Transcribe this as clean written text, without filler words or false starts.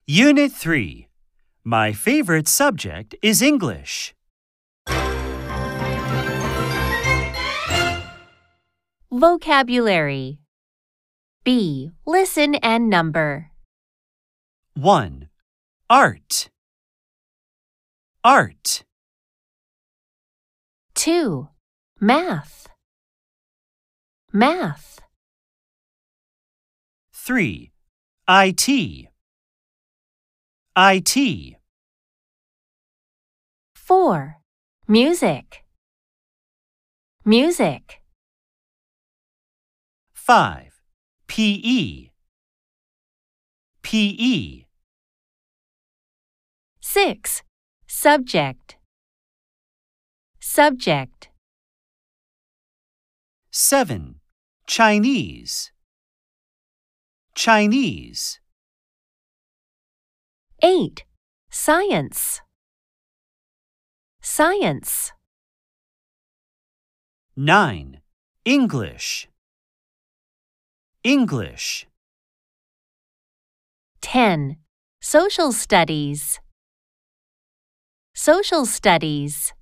Unit 3. My favorite subject is English. Vocabulary. B. Listen and number. 1. Art. Art. 2. Math. Math. 3. IT. IT. 4. Music. Music. 5. PE. PE. 6. Subject. Subject. 7. Chinese. Chinese. 8. Science. Science. 9. English. English. 10. Social studies. Social studies.